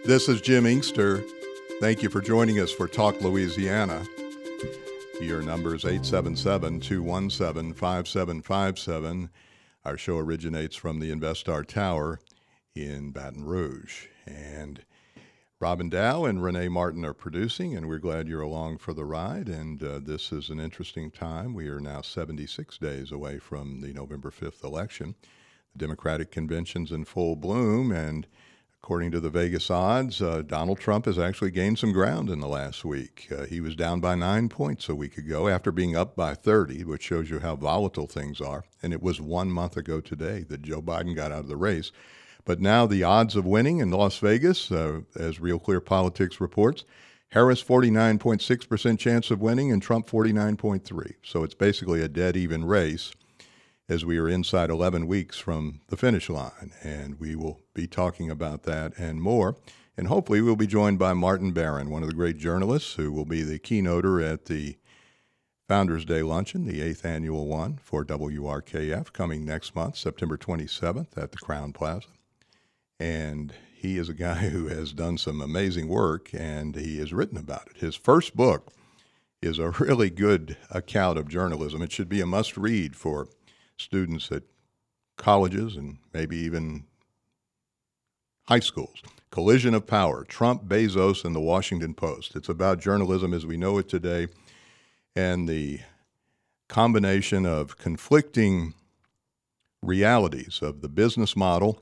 This is Jim Inkster. Thank you for joining us for Talk Louisiana. Your number is 877-217-5757. Our show originates from the InvestStar Tower in Baton Rouge. And Robin Dow and Renee Martin are producing, and we're glad you're along for the ride. And this is an interesting time. We are now 76 days away from the November 5th election. The Democratic convention's in full bloom, and according to the Vegas odds, Donald Trump has actually gained some ground in the last week. He was down by 9 points a week ago after being up by 30, which shows you how volatile things are. And it was 1 month ago today that Joe Biden got out of the race. But now the odds of winning in Las Vegas, as Real Clear Politics reports, Harris 49.6% chance of winning and Trump 49.3%. So it's basically a dead even race as we are inside 11 weeks from the finish line. And we will be talking about that and more. And hopefully we'll be joined by Martin Barron, one of the great journalists who will be the keynoter at the Founders Day Luncheon, the 8th annual one for WRKF, coming next month, September 27th at the Crowne Plaza. And he is a guy who has done some amazing work, and he has written about it. His first book is a really good account of journalism. It should be a must-read for students at colleges and maybe even high schools. Collision of Power, Trump, Bezos, and the Washington Post. It's about journalism as we know it today and the combination of conflicting realities of the business model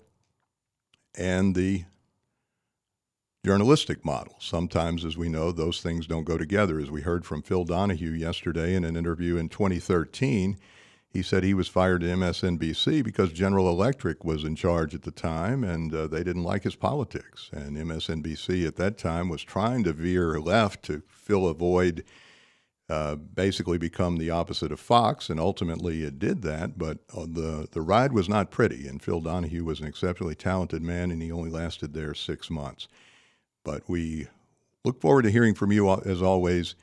and the journalistic model. Sometimes, as we know, those things don't go together. As we heard from Phil Donahue yesterday in an interview in 2013, he said he was fired at MSNBC because General Electric was in charge at the time, and they didn't like his politics. And MSNBC at that time was trying to veer left to fill a void, basically become the opposite of Fox, and ultimately it did that. But the ride was not pretty, and Phil Donahue was an exceptionally talented man, and he only lasted there 6 months. But we look forward to hearing from you, as always,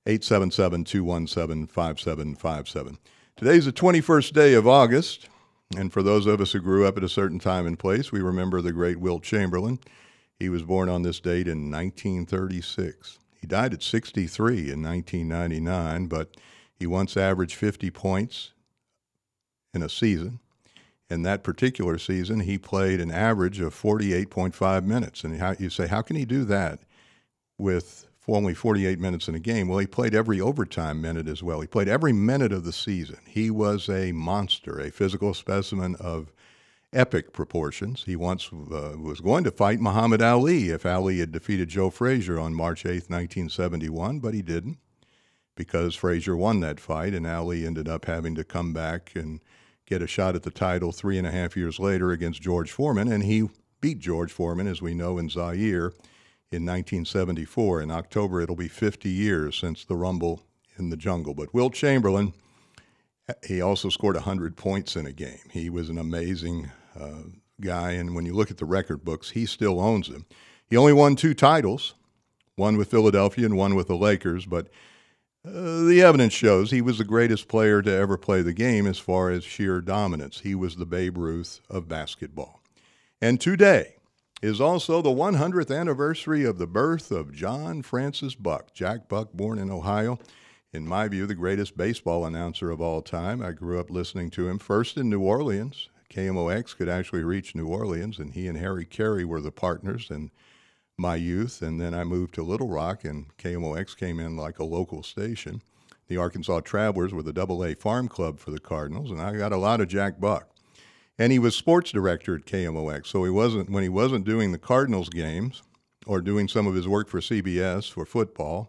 877-217-5757. Today's the 21st day of August, and for those of us who grew up at a certain time and place, we remember the great Wilt Chamberlain. He was born on this date in 1936. He died at 63 in 1999, but he once averaged 50 points in a season. In that particular season, he played an average of 48.5 minutes. And you say, how can he do that with only 48 minutes in a game? Well, he played every overtime minute as well. He played every minute of the season. He was a monster, a physical specimen of epic proportions. He once was going to fight Muhammad Ali if Ali had defeated Joe Frazier on March 8th, 1971, but he didn't because Frazier won that fight, and Ali ended up having to come back and get a shot at the title 3.5 years later against George Foreman, and he beat George Foreman, as we know, in Zaire in 1974. In October, it'll be 50 years since the Rumble in the Jungle. But Wilt Chamberlain, he also scored 100 points in a game. He was an amazing guy, and when you look at the record books, he still owns them. He only won 2 titles, one with Philadelphia and one with the Lakers, but the evidence shows he was the greatest player to ever play the game as far as sheer dominance. He was the Babe Ruth of basketball. And today is also the 100th anniversary of the birth of John Francis Buck. Jack Buck, born in Ohio. In my view, the greatest baseball announcer of all time. I grew up listening to him first in New Orleans. KMOX could actually reach New Orleans, and he and Harry Carey were the partners in my youth. And then I moved to Little Rock, and KMOX came in like a local station. The Arkansas Travelers were the AA farm club for the Cardinals, and I got a lot of Jack Buck. And he was sports director at KMOX, so when he wasn't doing the Cardinals games or doing some of his work for CBS for football,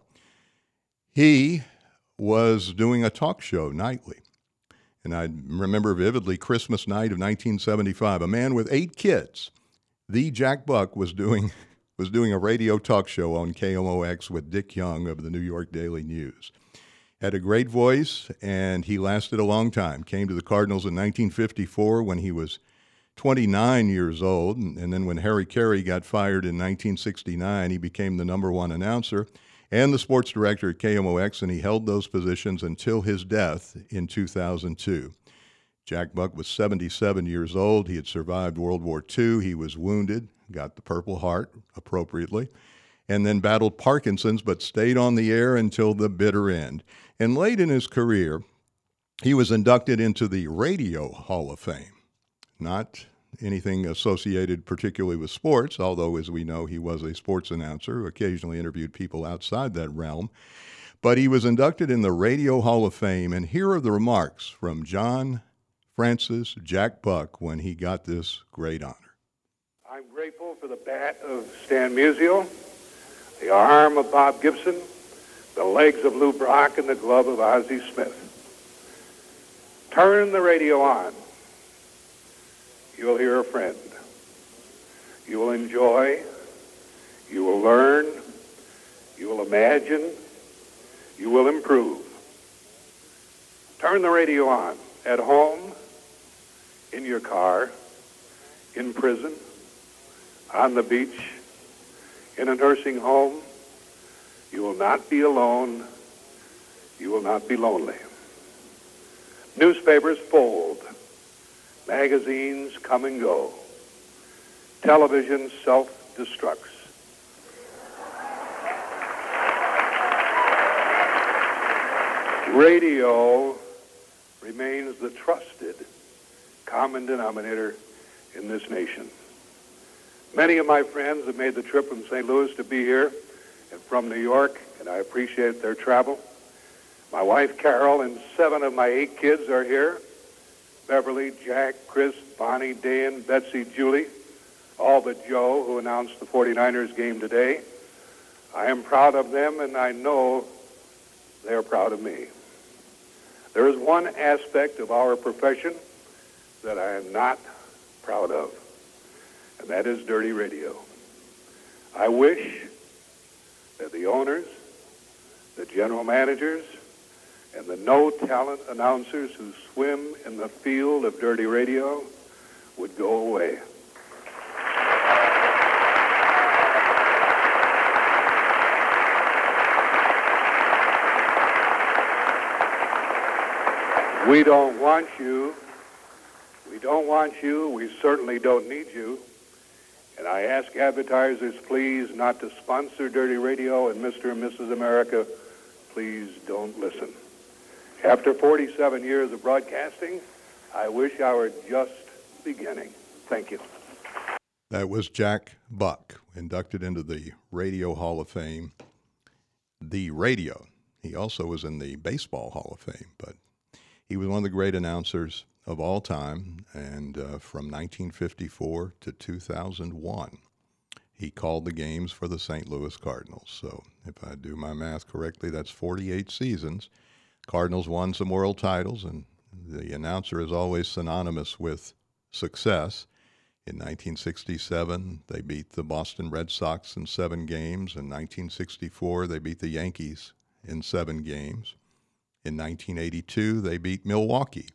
he was doing a talk show nightly. And I remember vividly Christmas night of 1975, a man with 8 kids, the Jack Buck, was doing a radio talk show on KMOX with Dick Young of the New York Daily News. Had a great voice, and he lasted a long time. Came to the Cardinals in 1954 when he was 29 years old, and then when Harry Carey got fired in 1969, he became the number 1 announcer and the sports director at KMOX, and he held those positions until his death in 2002. Jack Buck was 77 years old. He had survived World War II. He was wounded, got the Purple Heart appropriately, and then battled Parkinson's, but stayed on the air until the bitter end. And late in his career, he was inducted into the Radio Hall of Fame. Not anything associated particularly with sports, although, as we know, he was a sports announcer who occasionally interviewed people outside that realm. But he was inducted in the Radio Hall of Fame, and here are the remarks from John Francis Jack Buck when he got this great honor. I'm grateful for the bat of Stan Musial, the arm of Bob Gibson, the legs of Lou Brock, and the glove of Ozzie Smith. Turn the radio on. You will hear a friend. You will enjoy. You will learn. You will imagine. You will improve. Turn the radio on. At home, in your car, in prison, on the beach, in a nursing home. You will not be alone. You will not be lonely. Newspapers fold. Magazines come and go. Television self-destructs. Radio remains the trusted common denominator in this nation. Many of my friends have made the trip from St. Louis to be here and from New York, and I appreciate their travel. My wife, Carol, and 7 of my 8 kids are here. Beverly, Jack, Chris, Bonnie, Dan, Betsy, Julie, all but Joe, who announced the 49ers game today. I am proud of them, and I know they are proud of me. There is one aspect of our profession that I am not proud of, and that is dirty radio. I wish that the owners, the general managers, and the no-talent announcers who swim in the field of dirty radio would go away. We don't want you. We don't want you. We certainly don't need you. And I ask advertisers, please, not to sponsor dirty radio, and Mr. and Mrs. America, please don't listen. After 47 years of broadcasting, I wish I were just beginning. Thank you. That was Jack Buck, inducted into the Radio Hall of Fame. The radio. He also was in the Baseball Hall of Fame, but he was one of the great announcers of all time, and from 1954 to 2001, he called the games for the St. Louis Cardinals. So if I do my math correctly, that's 48 seasons. Cardinals won some world titles, and the announcer is always synonymous with success. In 1967, they beat the Boston Red Sox in 7 games. In 1964, they beat the Yankees in 7 games. In 1982, they beat Milwaukee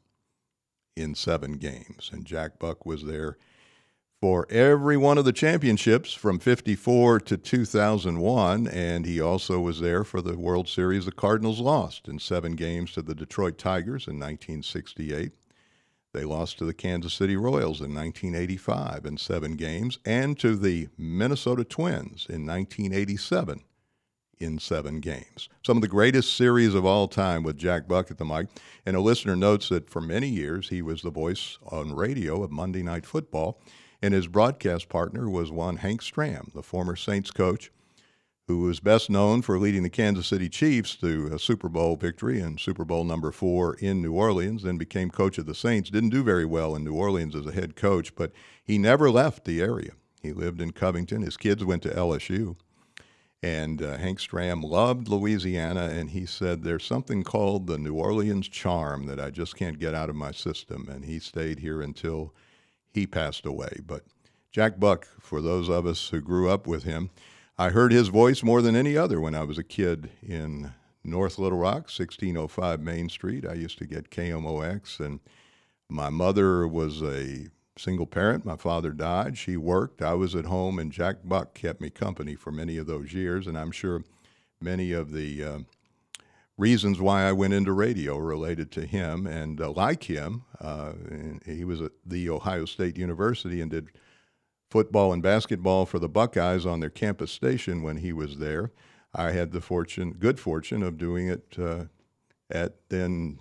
in 7 games, and Jack Buck was there for every one of the championships from 54 to 2001, and he also was there for the World Series the Cardinals lost in 7 games to the Detroit Tigers in 1968. They lost to the Kansas City Royals in 1985 in 7 games, and to the Minnesota Twins in 1987 in 7 games. Some of the greatest series of all time with Jack Buck at the mic. And a listener notes that for many years he was the voice on radio of Monday Night Football, and his broadcast partner was one Hank Stram, the former Saints coach, who was best known for leading the Kansas City Chiefs to a Super Bowl victory and Super Bowl number 4 in New Orleans, then became coach of the Saints. Didn't do very well in New Orleans as a head coach, but he never left the area. He lived in Covington. His kids went to LSU. And Hank Stram loved Louisiana, and he said, there's something called the New Orleans charm that I just can't get out of my system. And he stayed here until he passed away. But Jack Buck, for those of us who grew up with him, I heard his voice more than any other when I was a kid in North Little Rock, 1605 Main Street. I used to get KMOX, and my mother was a single parent. My father died. She worked. I was at home, and Jack Buck kept me company for many of those years. And I'm sure many of the reasons why I went into radio related to him. And like him, he was at the Ohio State University and did football and basketball for the Buckeyes on their campus station when he was there. I had the good fortune of doing it at then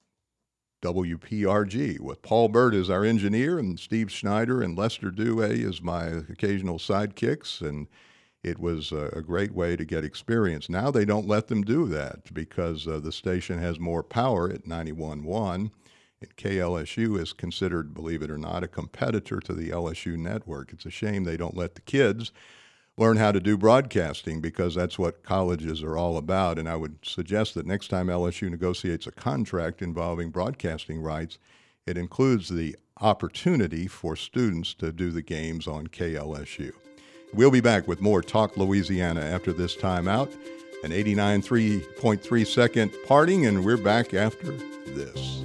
WPRG with Paul Burt as our engineer and Steve Schneider and Lester Dewey as my occasional sidekicks. And it was a great way to get experience. Now they don't let them do that because the station has more power at 91.1. And KLSU is considered, believe it or not, a competitor to the LSU network. It's a shame they don't let the kids learn how to do broadcasting because that's what colleges are all about. And I would suggest that next time LSU negotiates a contract involving broadcasting rights, it includes the opportunity for students to do the games on KLSU. We'll be back with more Talk Louisiana after this timeout, an 89.3 second parting, and we're back after this.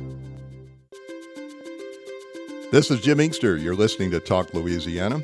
This is Jim Inkster. You're listening to Talk Louisiana,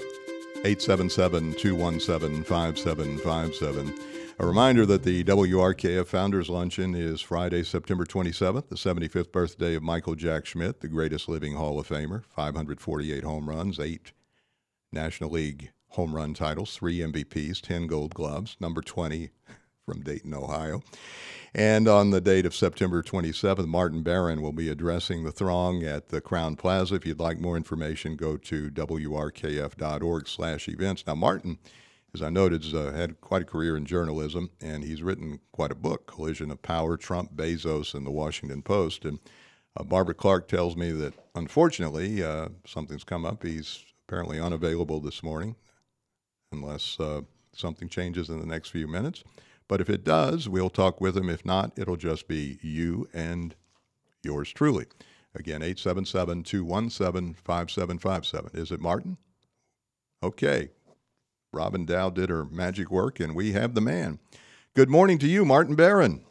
877-217-5757. A reminder that the WRKF Founders Luncheon is Friday, September 27th, the 75th birthday of Michael Jack Schmidt, the greatest living Hall of Famer, 548 home runs, 8 National League home run titles, 3 MVPs, 10 Gold Gloves, number 20 from Dayton, Ohio. And on the date of September 27th, Martin Barron will be addressing the throng at the Crown Plaza. If you'd like more information, go to wrkf.org/events. Now, Martin, as I noted, has had quite a career in journalism, and he's written quite a book, Collision of Power, Trump, Bezos, and the Washington Post. And Barbara Clark tells me that, unfortunately, something's come up. He's apparently unavailable this morning, unless something changes in the next few minutes. But if it does, we'll talk with him. If not, it'll just be you and yours truly. Again, 877-217-5757. Is it Martin? Okay. Robin Dow did her magic work, and we have the man. Good morning to you, Martin Barron.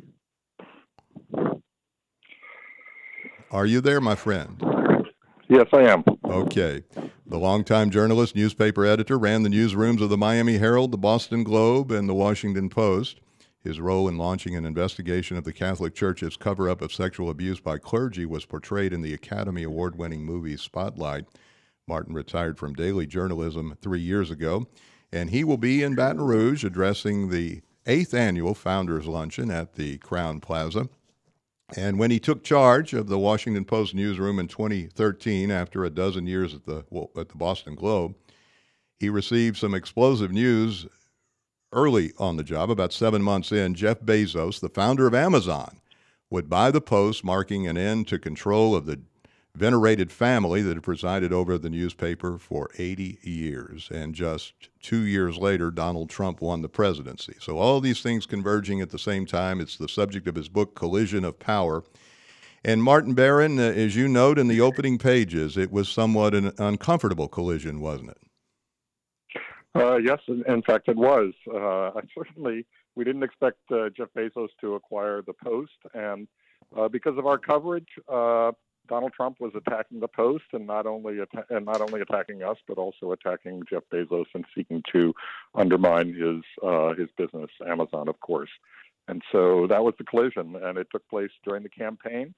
Are you there, my friend? Yes, I am. Okay. The longtime journalist, newspaper editor, ran the newsrooms of the Miami Herald, the Boston Globe, and the Washington Post. His role in launching an investigation of the Catholic Church's cover-up of sexual abuse by clergy was portrayed in the Academy Award-winning movie Spotlight. Martin retired from daily journalism 3 years ago, and he will be in Baton Rouge addressing the 8th annual Founders Luncheon at the Crown Plaza. And when he took charge of the Washington Post newsroom in 2013, after a dozen years at the Boston Globe, he received some explosive news early on the job. About 7 months in, Jeff Bezos, the founder of Amazon, would buy the Post, marking an end to control of the venerated family that had presided over the newspaper for 80 years. And just 2 years later, Donald Trump won the presidency. So all these things converging at the same time. It's the subject of his book, Collision of Power. And Martin Barron, as you note in the opening pages, it was somewhat an uncomfortable collision, wasn't it? Yes, in fact, it was. We didn't expect Jeff Bezos to acquire the Post. And because of our coverage, Donald Trump was attacking the Post, and not only attacking us, but also attacking Jeff Bezos and seeking to undermine his business, Amazon, of course. And so that was the collision, and it took place during the campaign,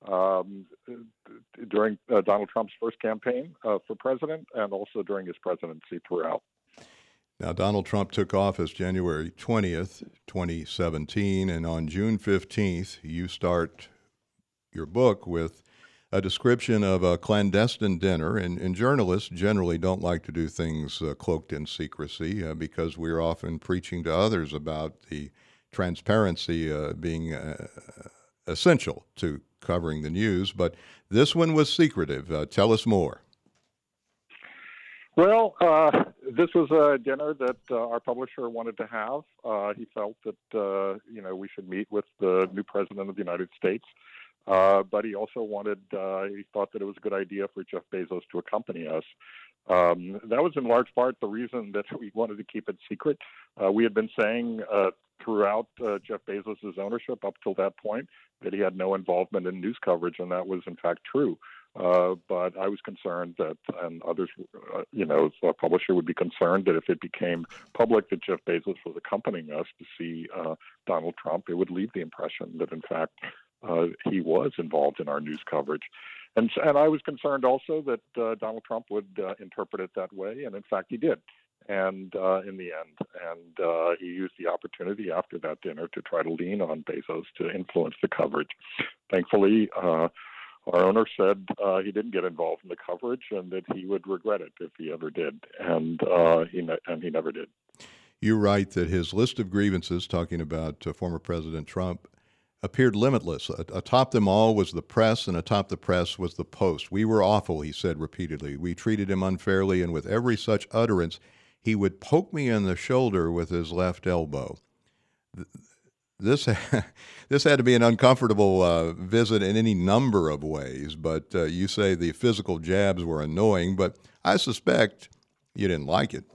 during Donald Trump's first campaign for president, and also during his presidency throughout. Now, Donald Trump took office January 20th, 2017, and on June 15th, you start your book with a description of a clandestine dinner, and journalists generally don't like to do things cloaked in secrecy because we're often preaching to others about the transparency being essential to covering the news, but this one was secretive. Tell us more. Well, this was a dinner that our publisher wanted to have. He felt that we should meet with the new president of the United States. But he also he thought that it was a good idea for Jeff Bezos to accompany us. That was in large part the reason that we wanted to keep it secret. We had been saying throughout Jeff Bezos' ownership up till that point that he had no involvement in news coverage, and that was in fact true. But I was concerned that, and others, a publisher would be concerned that if it became public that Jeff Bezos was accompanying us to see Donald Trump, it would leave the impression that, in fact, he was involved in our news coverage. And I was concerned also that Donald Trump would interpret it that way, and in fact he did. And in the end, he used the opportunity after that dinner to try to lean on Bezos to influence the coverage. Thankfully, our owner said he didn't get involved in the coverage and that he would regret it if he ever did, and he never did. You write that his list of grievances, talking about former President Trump, appeared limitless. Atop them all was the press, and atop the press was the Post. We were awful, he said repeatedly. We treated him unfairly, and with every such utterance, he would poke me in the shoulder with his left elbow. This had to be an uncomfortable visit in any number of ways, but you say the physical jabs were annoying, but I suspect you didn't like it.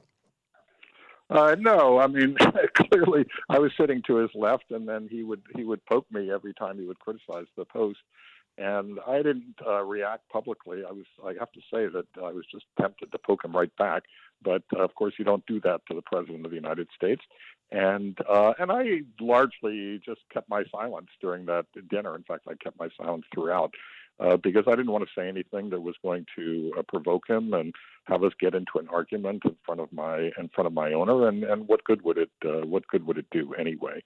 No, I mean, clearly I was sitting to his left, and then he would poke me every time he would criticize the Post, and I didn't react publicly. I have to say that I was just tempted to poke him right back, but of course you don't do that to the President of the United States, and I largely just kept my silence during that dinner. In fact, I kept my silence throughout. Because I didn't want to say anything that was going to provoke him and have us get into an argument in front of my owner, and what good would it do anyway?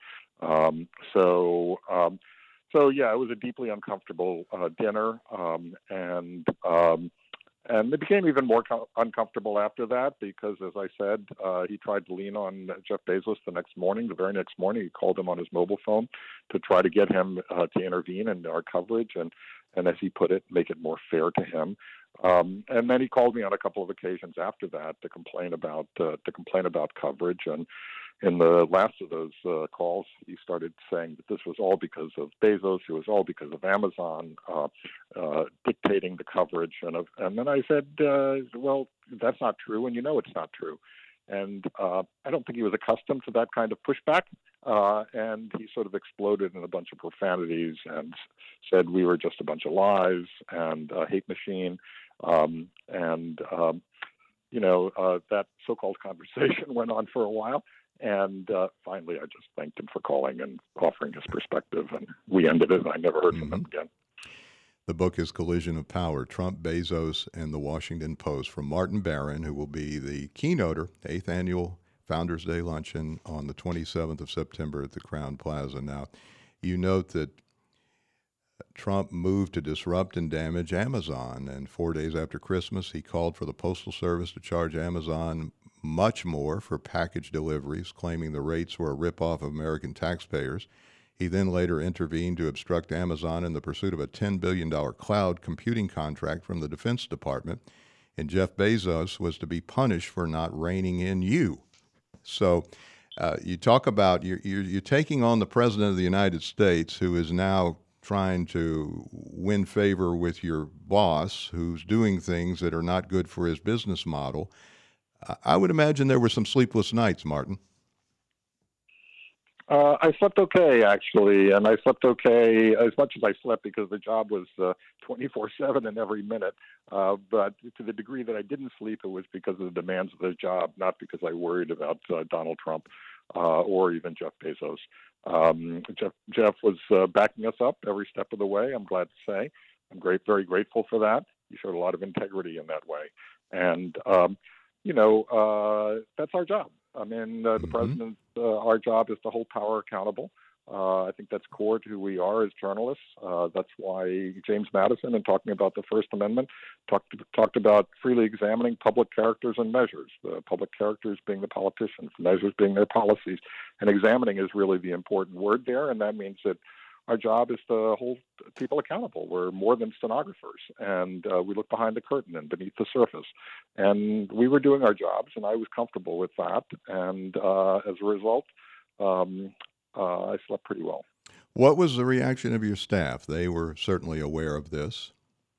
So yeah, it was a deeply uncomfortable dinner, and it became even more uncomfortable after that because, as I said, he tried to lean on Jeff Bezos the very next morning. He called him on his mobile phone to try to get him to intervene in our coverage and as he put it, make it more fair to him. And then he called me on a couple of occasions after that to complain about coverage. And in the last of those calls, he started saying that this was all because of Bezos. It was all because of Amazon dictating the coverage. And then I said, well, that's not true, and it's not true. And I don't think he was accustomed to that kind of pushback. And he sort of exploded in a bunch of profanities and said we were just a bunch of lies and a hate machine. That so-called conversation went on for a while. And finally, I just thanked him for calling and offering his perspective. And we ended it. I never heard from him again. The book is Collision of Power, Trump, Bezos, and the Washington Post, from Martin Baron, who will be the keynoter, 8th Annual Founders Day Luncheon on the 27th of September at the Crowne Plaza. Now, you note that Trump moved to disrupt and damage Amazon, and 4 days after Christmas, he called for the Postal Service to charge Amazon much more for package deliveries, claiming the rates were a ripoff of American taxpayers. He then later intervened to obstruct Amazon in the pursuit of a $10 billion cloud computing contract from the Defense Department, and Jeff Bezos was to be punished for not reining in you. So you talk about you're taking on the President of the United States, who is now trying to win favor with your boss, who's doing things that are not good for his business model. I would imagine there were some sleepless nights, Martin. I slept okay, actually, and I slept okay as much as I slept because the job was 24/7 and every minute. But to the degree that I didn't sleep, it was because of the demands of the job, not because I worried about Donald Trump or even Jeff Bezos. Jeff was backing us up every step of the way, I'm glad to say. I'm very grateful for that. He showed a lot of integrity in that way. And, that's our job. I mean, the president, our job is to hold power accountable. I think that's core to who we are as journalists. That's why James Madison, in talking about the First Amendment, talked about freely examining public characters and measures, the public characters being the politicians, measures being their policies. And examining is really the important word there, and that means that our job is to hold people accountable. We're more than stenographers, and we look behind the curtain and beneath the surface. And we were doing our jobs, and I was comfortable with that. And as a result, I slept pretty well. What was the reaction of your staff? They were certainly aware of this.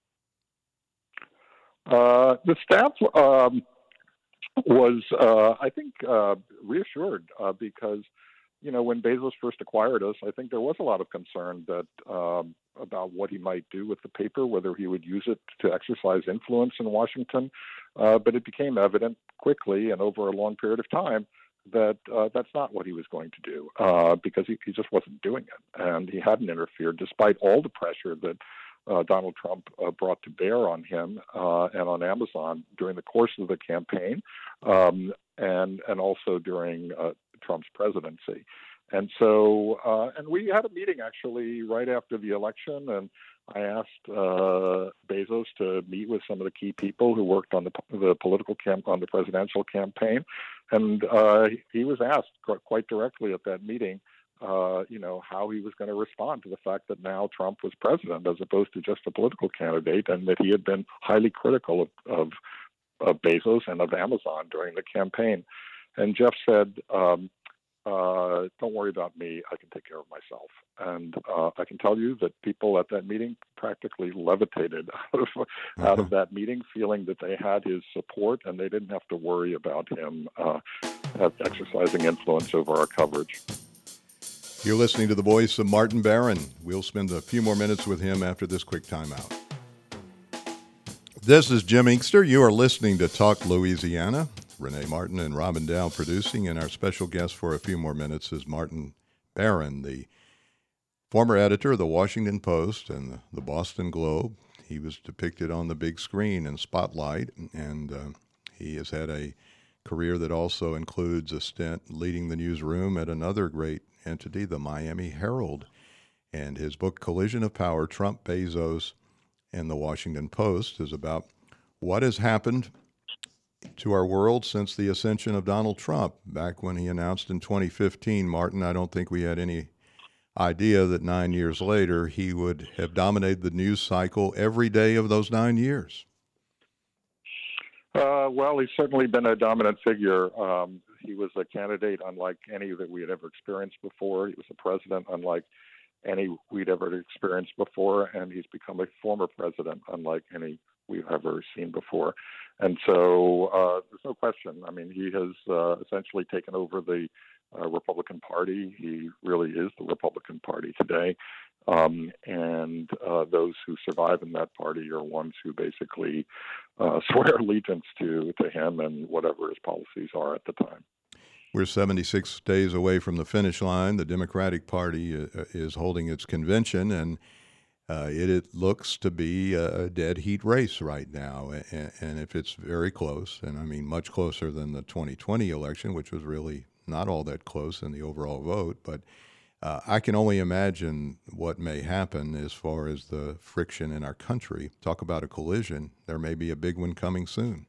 The staff was, I think, reassured because when Bezos first acquired us, I think there was a lot of concern that about what he might do with the paper, whether he would use it to exercise influence in Washington. But it became evident quickly and over a long period of time that that's not what he was going to do, because he just wasn't doing it, and he hadn't interfered despite all the pressure that Donald Trump brought to bear on him and on Amazon during the course of the campaign, and also during Trump's presidency. And so, and we had a meeting actually right after the election, and I asked Bezos to meet with some of the key people who worked on the political on the presidential campaign, and he was asked quite directly at that meeting, how he was going to respond to the fact that now Trump was president as opposed to just a political candidate, and that he had been highly critical of Bezos and of Amazon during the campaign. And Jeff said, don't worry about me. I can take care of myself. And I can tell you that people at that meeting practically levitated out of that meeting, feeling that they had his support and they didn't have to worry about him exercising influence over our coverage. You're listening to the voice of Martin Barron. We'll spend a few more minutes with him after this quick timeout. This is Jim Inkster. You are listening to Talk Louisiana. Renee Martin and Robin Dow producing, and our special guest for a few more minutes is Martin Barron, the former editor of the Washington Post and the Boston Globe. He was depicted on the big screen in Spotlight, and he has had a career that also includes a stint leading the newsroom at another great entity, the Miami Herald. And his book, Collision of Power, Trump, Bezos, and the Washington Post, is about what has happened to our world since the ascension of Donald Trump. Back when he announced in 2015, Martin, I don't think we had any idea that 9 years later he would have dominated the news cycle every day of those 9 years. Well, he's certainly been a dominant figure. He was a candidate unlike any that we had ever experienced before. He was a president unlike any we'd ever experienced before, and he's become a former president unlike any we've ever seen before. And so there's no question. I mean, he has essentially taken over the Republican Party. He really is the Republican Party today. And those who survive in that party are ones who basically swear allegiance to him and whatever his policies are at the time. We're 76 days away from the finish line. The Democratic Party is holding its convention, and it looks to be a dead heat race right now. And if it's very close, and I mean much closer than the 2020 election, which was really not all that close in the overall vote, but I can only imagine what may happen as far as the friction in our country. Talk about a collision. There may be a big one coming soon.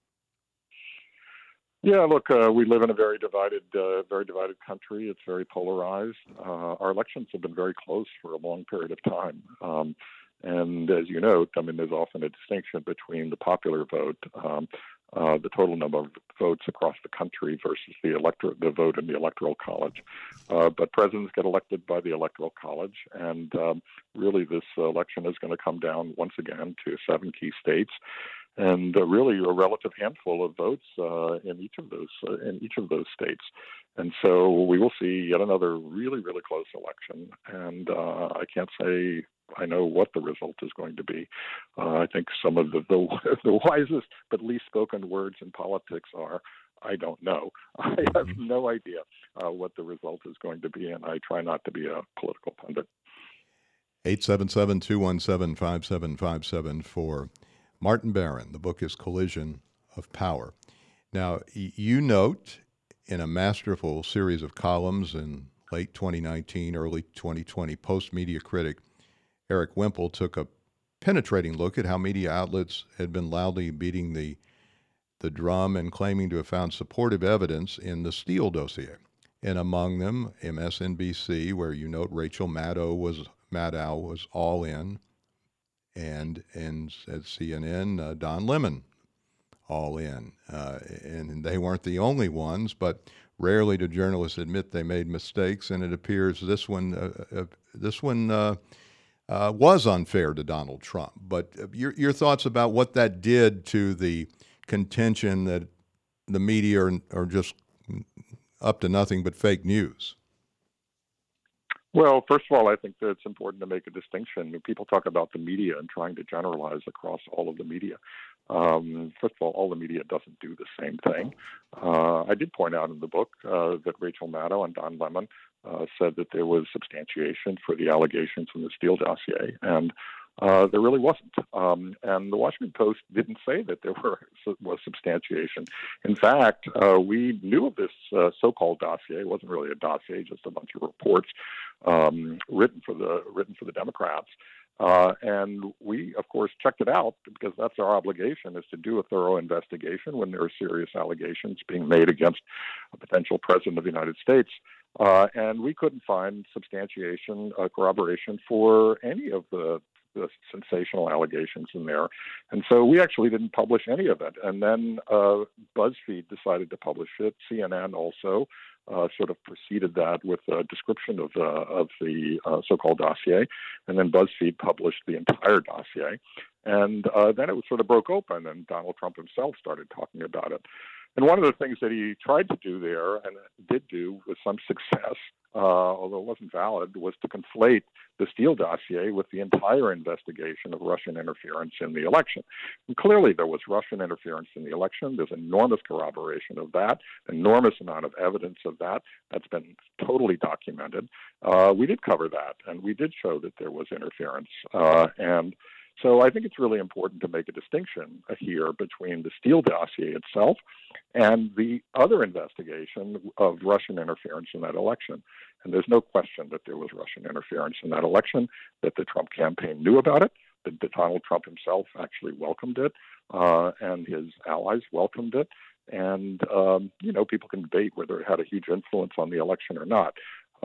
Yeah, look, we live in a very divided country. It's very polarized. Our elections have been very close for a long period of time. And as you note, I mean, there's often a distinction between the popular vote, the total number of votes across the country versus the vote in the Electoral College. But presidents get elected by the Electoral College, and really this election is going to come down once again to 7 key states, and really a relative handful of votes in each of those states. And so we will see yet another really, really close election. And I can't say I know what the result is going to be. I think some of the wisest but least spoken words in politics are, I don't know. I have no idea what the result is going to be, and I try not to be a political pundit. 877-217-5757 for Martin Barron. The book is Collision of Power. Now, you note in a masterful series of columns in late 2019, early 2020, Post-Media critic Eric Wemple took a penetrating look at how media outlets had been loudly beating the drum and claiming to have found supportive evidence in the Steele dossier. And among them, MSNBC, where you note Rachel Maddow was all in, and at CNN, Don Lemon, all in. And they weren't the only ones, but rarely do journalists admit they made mistakes, and it appears this one was unfair to Donald Trump. But your thoughts about what that did to the contention that the media are just up to nothing but fake news? Well, first of all, I think that it's important to make a distinction. People talk about the media and trying to generalize across all of the media. First of all the media doesn't do the same thing. I did point out in the book that Rachel Maddow and Don Lemon said that there was substantiation for the allegations in the Steele dossier, and there really wasn't. And the Washington Post didn't say that there was substantiation. In fact, we knew of this so-called dossier. It wasn't really a dossier, just a bunch of reports written for the Democrats. And we, of course, checked it out because that's our obligation, is to do a thorough investigation when there are serious allegations being made against a potential president of the United States. And we couldn't find substantiation, corroboration for any of the sensational allegations in there. And so we actually didn't publish any of it. And then BuzzFeed decided to publish it. CNN also sort of preceded that with a description of the so-called dossier. And then BuzzFeed published the entire dossier. And then it sort of broke open, and Donald Trump himself started talking about it. And one of the things that he tried to do there, and did do with some success, although it wasn't valid, was to conflate the Steele dossier with the entire investigation of Russian interference in the election. And clearly there was Russian interference in the election. There's enormous corroboration of that, enormous amount of evidence of that. That's been totally documented. We did cover that, and we did show that there was interference. And so I think it's really important to make a distinction here between the Steele dossier itself and the other investigation of Russian interference in that election. And there's no question that there was Russian interference in that election, that the Trump campaign knew about it, that Donald Trump himself actually welcomed it, and his allies welcomed it. And, people can debate whether it had a huge influence on the election or not.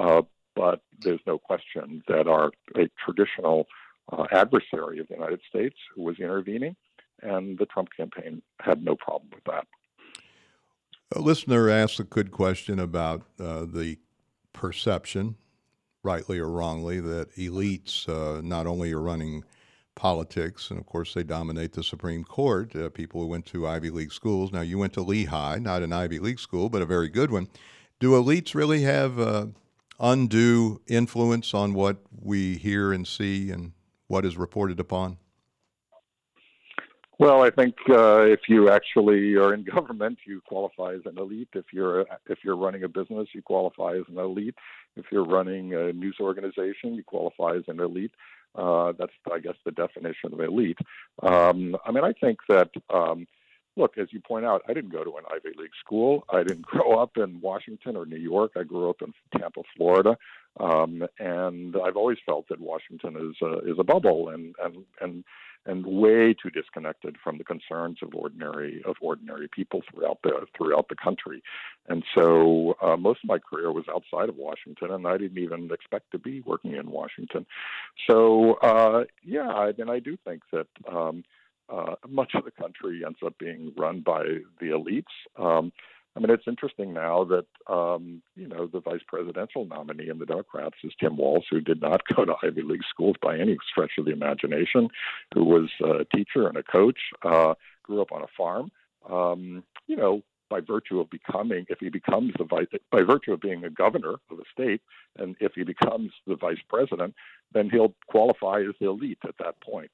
But there's no question that a traditional adversary of the United States who was intervening, and the Trump campaign had no problem with that. A listener asked a good question about the perception, rightly or wrongly, that elites not only are running politics, and of course they dominate the Supreme Court, people who went to Ivy League schools. Now, you went to Lehigh, not an Ivy League school, but a very good one. Do elites really have undue influence on what we hear and see and what is reported upon? Well, I think if you actually are in government, you qualify as an elite. If you're running a business, you qualify as an elite. If you're running a news organization, you qualify as an elite. That's, I guess, the definition of elite. I think that, look, as you point out, I didn't go to an Ivy League school. I didn't grow up in Washington or New York. I grew up in Tampa, Florida. And I've always felt that Washington is a bubble and way too disconnected from the concerns of ordinary people throughout the country. And so most of my career was outside of Washington, and I didn't even expect to be working in Washington. So I do think that much of the country ends up being run by the elites. It's interesting now that, the vice presidential nominee in the Democrats is Tim Walz, who did not go to Ivy League schools by any stretch of the imagination, who was a teacher and a coach, grew up on a farm. By virtue of by virtue of being a governor of a state, and if he becomes the vice president, then he'll qualify as the elite at that point.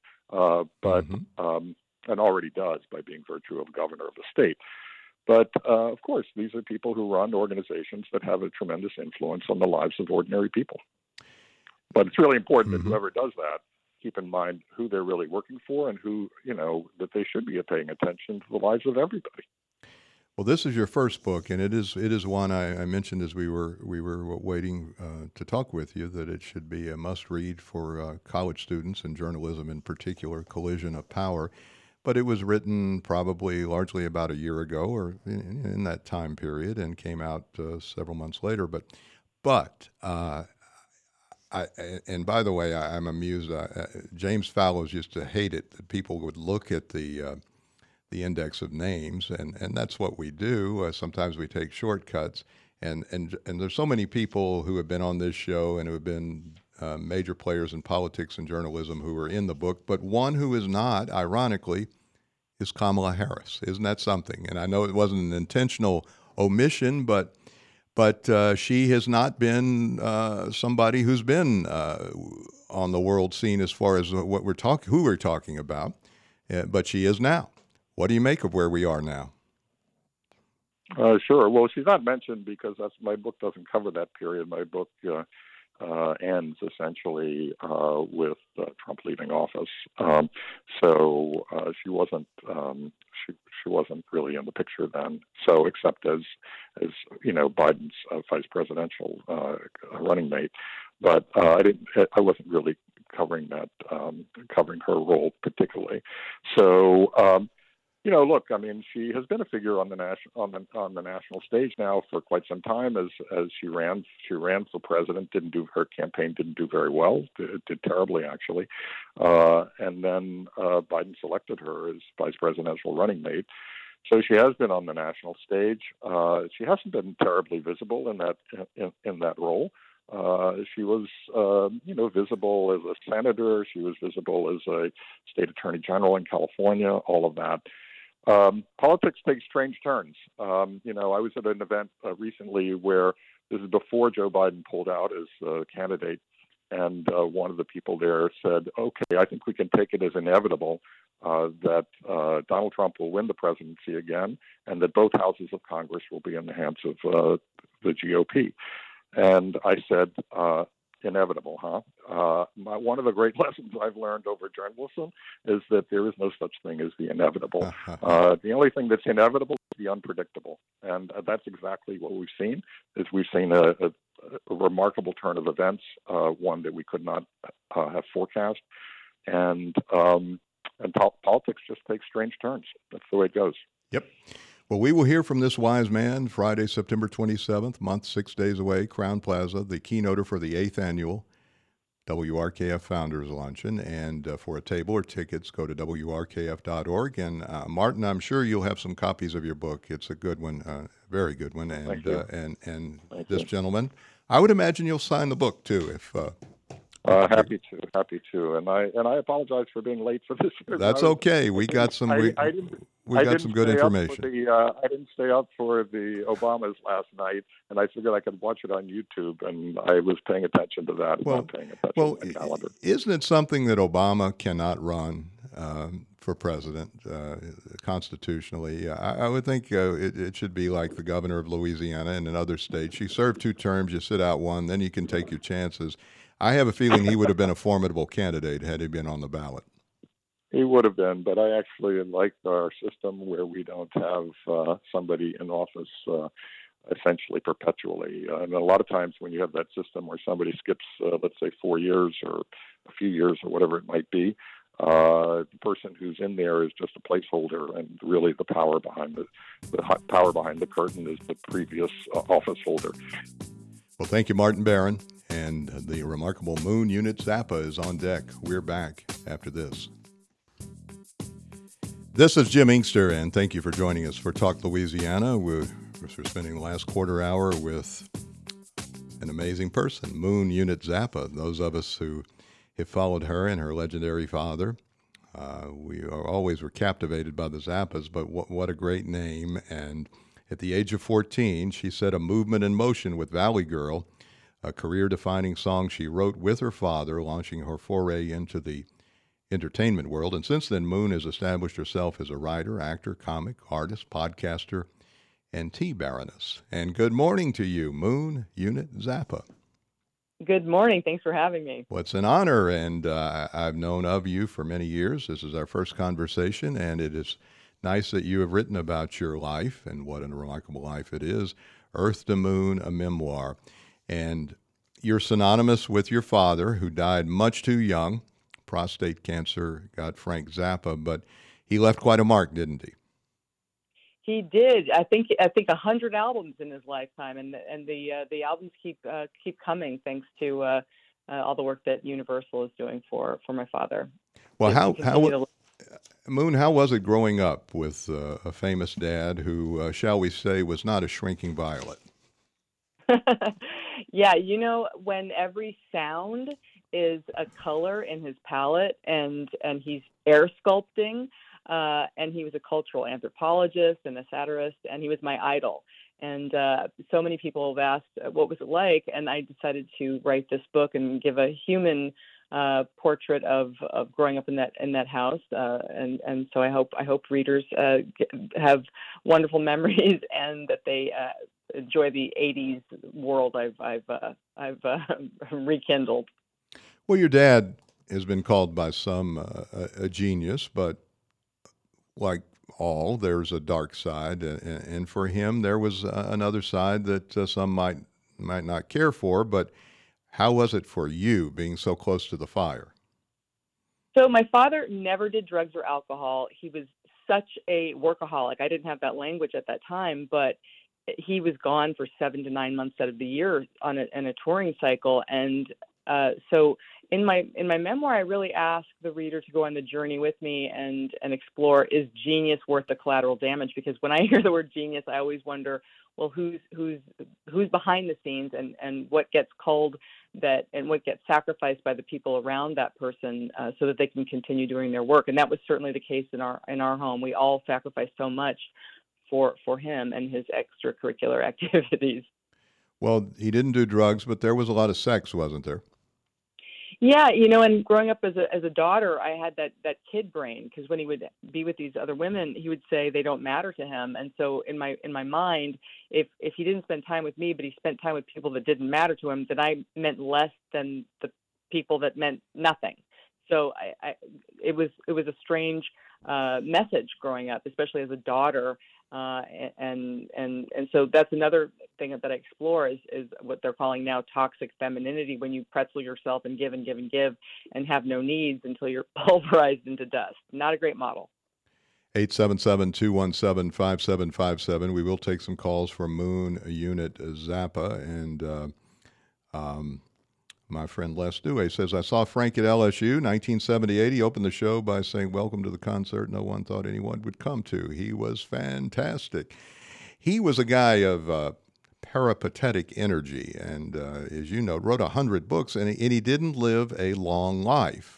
And already does by being virtue of governor of the state. But, of course, these are people who run organizations that have a tremendous influence on the lives of ordinary people. But it's really important that whoever does that, keep in mind who they're really working for and who, that they should be paying attention to the lives of everybody. Well, this is your first book, and it is one I mentioned as we were waiting to talk with you, that it should be a must-read for college students and journalism in particular, Collision of Power. But it was written probably largely about a year ago or in that time period and came out several months later. But and by the way, I'm amused. James Fallows used to hate it that people would look at the index of names, and that's what we do. Sometimes we take shortcuts, and there's so many people who have been on this show and who have been major players in politics and journalism who are in the book, but one who is not, ironically, is Kamala Harris. Isn't that something? And I know it wasn't an intentional omission, but but she has not been somebody who's been on the world scene as far as who we're talking about. But she is now. What do you make of where we are now? Sure. Well, she's not mentioned because my book doesn't cover that period. My book ends essentially with Trump leaving office. So she wasn't she wasn't really in the picture then. So except as Biden's vice presidential running mate, but I wasn't really covering her role particularly. So. Look, I mean, she has been a figure on the national stage now for quite some time. As she ran for president. Her campaign didn't do very well. Did terribly actually, and then Biden selected her as vice presidential running mate. So she has been on the national stage. She hasn't been terribly visible in that role. She was, visible as a senator. She was visible as a state attorney general in California. All of that. Politics takes strange turns. I was at an event recently where this is before Joe Biden pulled out as a candidate, and one of the people there said, "Okay, I think we can take it as inevitable that Donald Trump will win the presidency again, and that both houses of Congress will be in the hands of the GOP." And I said, inevitable, huh? One of the great lessons I've learned over journalism is that there is no such thing as the inevitable. The only thing that's inevitable is the unpredictable. And that's exactly what we've seen, is we've seen a remarkable turn of events, one that we could not have forecast. And politics just takes strange turns. That's the way it goes. Yep. Well, we will hear from this wise man Friday, September 27th, month 6 days away, Crowne Plaza, the keynoter for the 8th annual WRKF Founders Luncheon. And for a table or tickets, go to WRKF.org. And Martin, I'm sure you'll have some copies of your book. It's a good one, very good one. And Thank you. And Thank this you. gentleman, I would imagine you'll sign the book too. If happy to, and I apologize for being late for this. That's okay. We got some. We got some good information. I didn't stay up for the Obamas last night, and I figured I could watch it on YouTube, and I was paying attention to that, not paying attention to the calendar. Isn't it something that Obama cannot run for president constitutionally? I would think it should be like the governor of Louisiana and in other states. You serve 2 terms, you sit out 1, then you can take your chances. I have a feeling he would have been a formidable candidate had he been on the ballot. He would have been, but I actually like our system where we don't have somebody in office essentially perpetually. And a lot of times when you have that system where somebody skips, let's say, 4 years or a few years or whatever it might be, the person who's in there is just a placeholder, and really the power behind the curtain is the previous office holder. Well, thank you, Martin Barron. And the remarkable Moon Unit Zappa is on deck. We're back after this. This is Jim Inkster, and thank you for joining us for Talk Louisiana. We're spending the last quarter hour with an amazing person, Moon Unit Zappa. Those of us who have followed her and her legendary father, we were captivated by the Zappas, but what a great name. And at the age of 14, she set a movement in motion with Valley Girl, a career-defining song she wrote with her father, launching her foray into the entertainment world. And since then, Moon has established herself as a writer, actor, comic, artist, podcaster, and tea baroness. And good morning to you, Moon Unit Zappa. Good morning. Thanks for having me. Well, it's an honor, and I've known of you for many years. This is our first conversation, and it is nice that you have written about your life, and what a remarkable life it is. Earth to Moon, a memoir. And you're synonymous with your father, who died much too young. Prostate cancer got Frank Zappa, but he left quite a mark, didn't he? He did. I think 100 albums in his lifetime, and the albums keep coming, thanks to all the work that Universal is doing for my father. Well, Moon, how was it growing up with a famous dad who, shall we say, was not a shrinking violet? Yeah, when every sound is a color in his palette, and he's air sculpting, and he was a cultural anthropologist and a satirist, and he was my idol. And so many people have asked, what was it like? And I decided to write this book and give a human portrait of growing up in that house. And so I hope readers have wonderful memories and that they enjoy the '80s world I've rekindled. Well, your dad has been called by some a genius, but like all, there's a dark side, and for him, there was another side that some might not care for. But how was it for you, being so close to the fire? So my father never did drugs or alcohol. He was such a workaholic. I didn't have that language at that time, but he was gone for 7 to 9 months out of the year on a touring cycle. And so in my memoir, I really ask the reader to go on the journey with me and explore, is genius worth the collateral damage? Because when I hear the word genius, I always wonder, well, who's behind the scenes, and what gets culled and what gets sacrificed by the people around that person, so that they can continue doing their work. And that was certainly the case in our home. We all sacrificed so much for him and his extracurricular activities. Well, he didn't do drugs, but there was a lot of sex, wasn't there? Yeah, and growing up as a daughter, I had that kid brain, because when he would be with these other women, he would say they don't matter to him. And so in my mind, if he didn't spend time with me, but he spent time with people that didn't matter to him, then I meant less than the people that meant nothing. So it was a strange message growing up, especially as a daughter. And so that's another thing that I explore is what they're calling now toxic femininity, when you pretzel yourself and give and give and give and have no needs until you're pulverized into dust. Not a great model. 877-217-5757. We will take some calls from Moon Unit Zappa. And my friend Les Dewey says, I saw Frank at LSU, 1978. He opened the show by saying, welcome to the concert no one thought anyone would come to. He was fantastic. He was a guy of peripatetic energy, and as you know, wrote 100 books, and he didn't live a long life.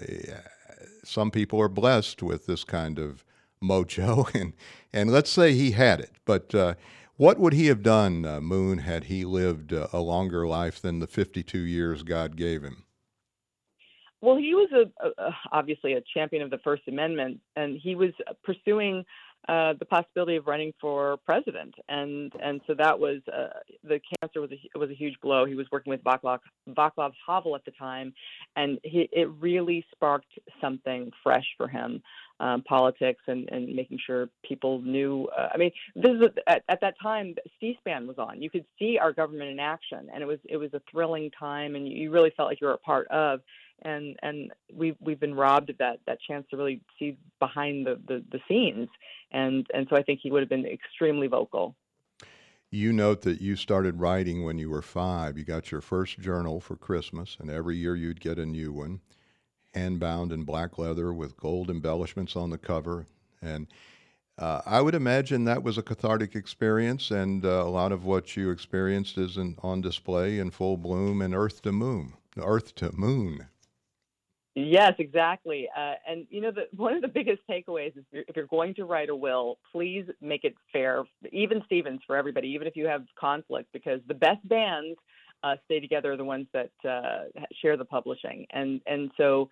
Some people are blessed with this kind of mojo, and let's say he had it. But what would he have done, Moon, had he lived a longer life than the 52 years God gave him? Well, he was obviously a champion of the First Amendment, and he was pursuing the possibility of running for president, and so that was the cancer was a huge blow. He was working with Václav Havel at the time, and it really sparked something fresh for him, politics and making sure people knew. I mean, this is at that time C-SPAN was on. You could see our government in action, and it was a thrilling time, and you really felt like you were a part of. And we've been robbed of that chance to really see behind the scenes, and so I think he would have been extremely vocal. You note that you started writing when you were 5. You got your first journal for Christmas, and every year you'd get a new one, hand-bound in black leather with gold embellishments on the cover. And I would imagine that was a cathartic experience, and a lot of what you experienced is on display in full bloom in Earth to Moon. Earth to Moon. Yes, exactly. And one of the biggest takeaways is if you're going to write a will, please make it fair, even Stevens, for everybody, even if you have conflict, because the best bands stay together are the ones that share the publishing. And so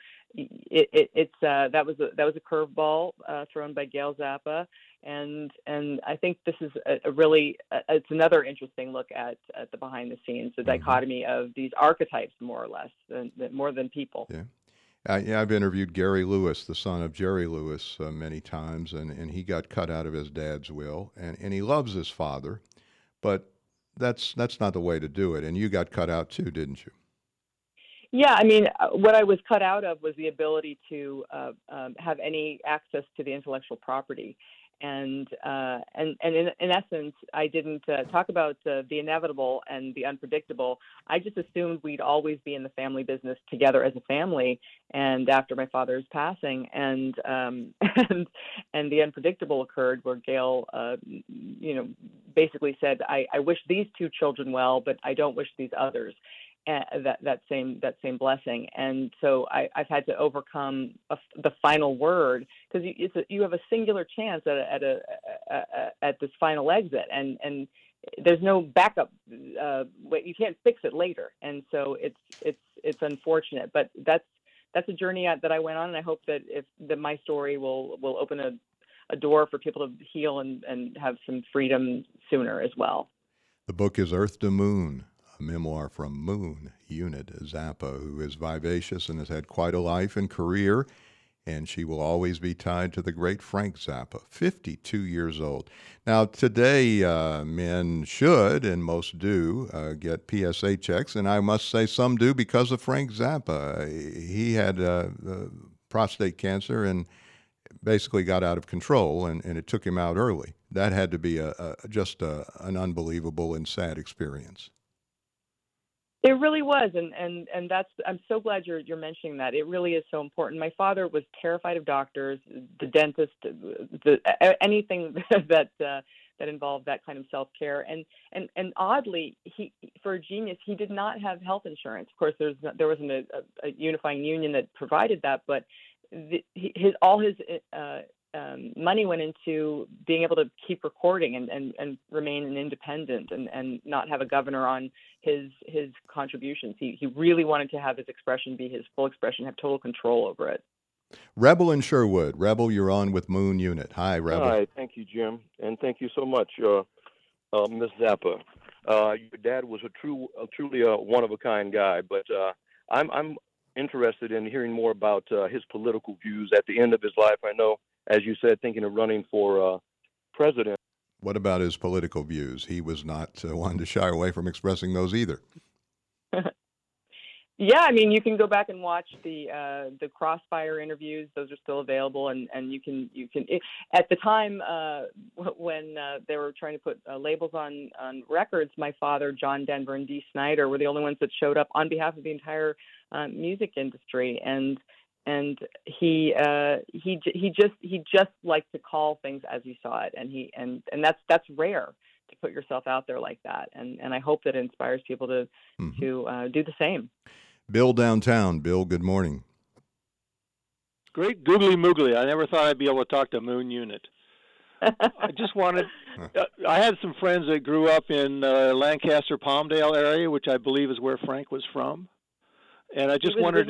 that was a curveball thrown by Gail Zappa. And I think this is it's another interesting look at the behind the scenes, the dichotomy of these archetypes, more or less, more than people. Yeah. I've interviewed Gary Lewis, the son of Jerry Lewis, many times, and he got cut out of his dad's will, and he loves his father, but that's not the way to do it. And you got cut out too, didn't you? Yeah, I mean, what I was cut out of was the ability to have any access to the intellectual property. And in essence, I didn't talk about the inevitable and the unpredictable. I just assumed we'd always be in the family business together as a family. And after my father's passing, and the unpredictable occurred, where Gail, basically said, I wish these 2 children well, but I don't wish these others. That same blessing, and so I've had to overcome the final word, because you have a singular chance at at this final exit, and there's no backup. You can't fix it later, and so it's unfortunate. But that's a journey that I went on, and I hope that my story will open a door for people to heal and have some freedom sooner as well. The book is Earth to Moon, a memoir from Moon Unit Zappa, who is vivacious and has had quite a life and career, and she will always be tied to the great Frank Zappa, 52 years old. Now, today, men should, and most do, get PSA checks, and I must say some do because of Frank Zappa. He had prostate cancer and basically got out of control, and it took him out early. That had to be just an unbelievable and sad experience. It really was, and I'm so glad you're mentioning that. It really is so important. My father was terrified of doctors, the dentist, anything that involved that kind of self-care. And oddly, for a genius, he did not have health insurance. Of course, there wasn't a unifying union that provided that, but all his money went into being able to keep recording and remain an independent and not have a governor on his contributions. He really wanted to have his expression be his full expression, have total control over it. Rebel in Sherwood. Rebel, you're on with Moon Unit. Hi, Rebel. Hi, thank you, Jim, and thank you so much, Miss Zappa. Your dad was truly a one-of-a-kind guy, but I'm interested in hearing more about his political views at the end of his life. I know, as you said, thinking of running for president. What about his political views? He was not one to shy away from expressing those either. Yeah, I mean, you can go back and watch the Crossfire interviews; those are still available, and you can at the time when they were trying to put labels on records, my father, John Denver, and Dee Snider were the only ones that showed up on behalf of the entire music industry, and he just liked to call things as he saw it, and that's rare to put yourself out there like that, and I hope that it inspires people to do the same. Bill downtown. Bill, good morning. Great googly moogly. I never thought I'd be able to talk to Moon Unit. I just wanted, I had some friends that grew up in Lancaster, Palmdale area, which I believe is where Frank was from. And I just wondered,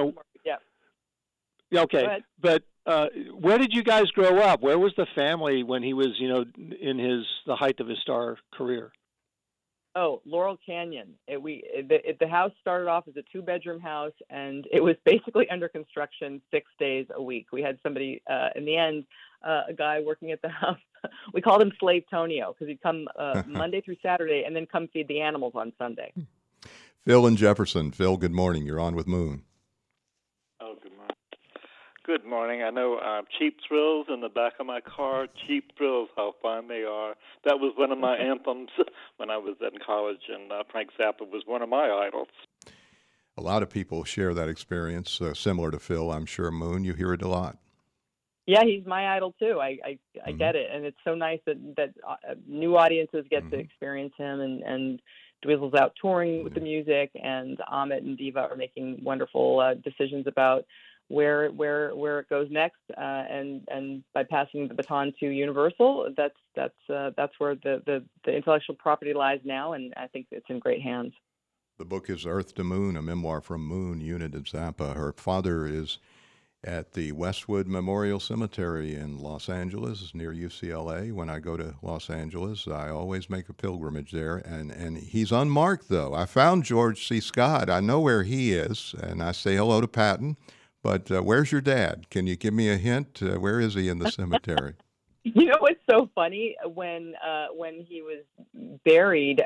Yeah, okay. But where did you guys grow up? Where was the family when he was, in the height of his star career? Oh, Laurel Canyon. The house started off as a 2-bedroom house, and it was basically under construction 6 days a week. We had somebody, in the end, a guy working at the house. We called him Slave Tonio because he'd come Monday through Saturday and then come feed the animals on Sunday. Phil in Jefferson. Phil, good morning. You're on with Moon. Oh, good morning. Good morning. I know Cheap Thrills in the back of my car. Cheap Thrills, how fun they are. That was one of my anthems when I was in college, and Frank Zappa was one of my idols. A lot of people share that experience, similar to Phil. I'm sure, Moon, you hear it a lot. Yeah, he's my idol too. I get it, and it's so nice that new audiences get to experience him, and Dweezil's out touring with the music, and Amit and Diva are making wonderful decisions about where it goes next, and by passing the baton to Universal, that's where the intellectual property lies now, and I think it's in great hands. The book is Earth to Moon, a memoir from Moon Unit Zappa. Her father is at the Westwood Memorial Cemetery in Los Angeles, near UCLA. When I go to Los Angeles, I always make a pilgrimage there, and he's unmarked, though. I found George C. Scott. I know where he is, and I say hello to Patton. But where's your dad? Can you give me a hint? Where is he in the cemetery? You know what's so funny? When he was buried,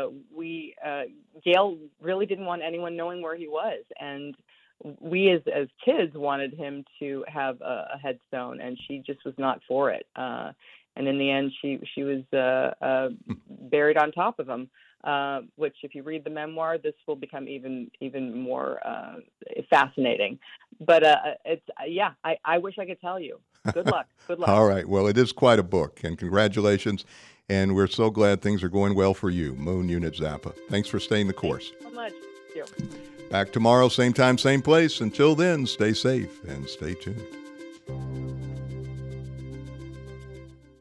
Gail really didn't want anyone knowing where he was, and we as kids wanted him to have a headstone, and she just was not for it. And in the end, she was buried on top of him. Which, if you read the memoir, this will become even more fascinating. But I wish I could tell you. Good luck. Good luck. All right. Well, it is quite a book, and congratulations. And we're so glad things are going well for you, Moon Unit Zappa. Thanks for staying the course. Thank you so much. Thank you. Back tomorrow, same time, same place. Until then, stay safe and stay tuned.